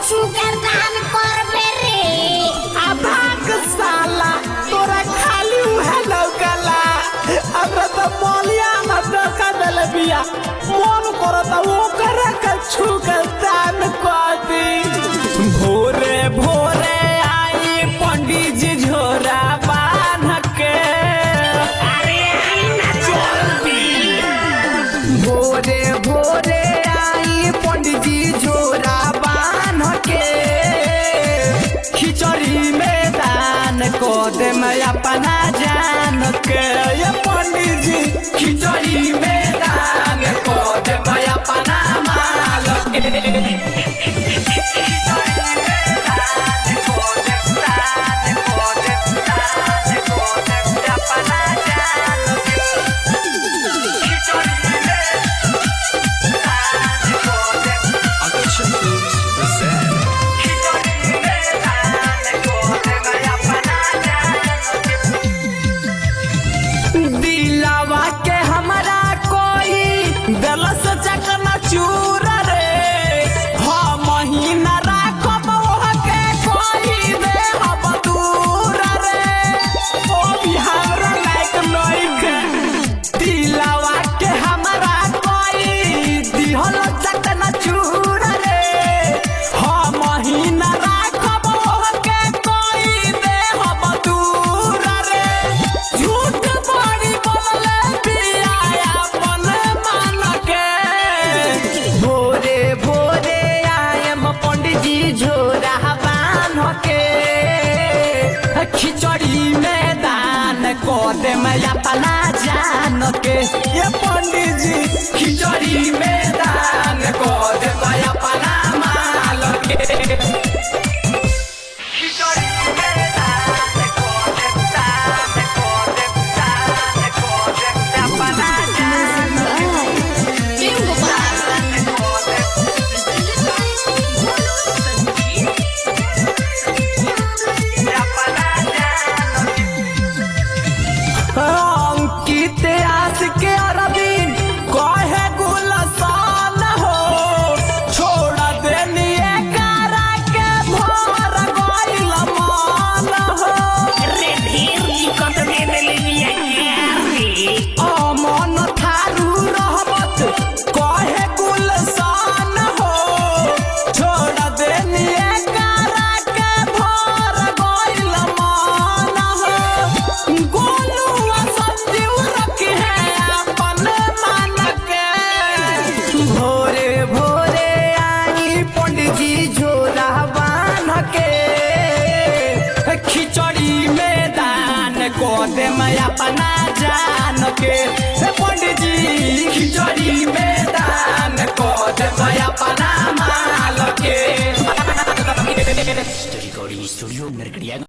कुछ दान करबे रे। भाग साला तोरा खाली उहे लौकला। हमरा तो मोलिया में धोखा देले बिया। मन करता वो करे के छुकर दान कर दी। भोरे भोरे आई पंडित जी झोरा बांध के। अरे आई ना जल्दी। भोरे भोरे आई पंडित जी झोरा बांध के। खिचड़ी में दान को दे मैं अपना जान के। ये पंडित जी खिचड़ी में दान को दे मैं अपना माल के। दिलावा के हमरा कोई दलस चकना चूर रे। हाँ महीना राखब ओहके कोई दे हम दूर रे। ओ बिहार लायक नइखे। दिलावा के हमरा कोई दिहल चकना चूर रे। हाँ महीना राखब ओहके कोई दे हम दूर रे। झूठ बड़ी बोले बिया अपन मान के। भोरे भोरे आयम पंडित जी झोरा बांध के। खिचड़ी में दान को दे मैं अपना जान के। ये पंडित जी खिचड़ी में दान को दे मैं अपना माल के। अंकित आस के अरविंद कहे गुलसान हो। छोड़ देनी एकरा के भर गइल मान हो। रे ढेर दिक्कत दे देले बिया रे। अमन थारू रहमत कहे गुलसान हो। छोड़ देनी एकरा के भर गइल मान हो। गोलुआ संजीव रखी है अपन मान के। भोरे भोरे आई पंडित जी झोरा बांध के। खिचड़ी में दान को दे मैं अपना जान के। पंडित जी खिचड़ी में दान को दे मैं अपना माल के। Story studio नरकड़िया।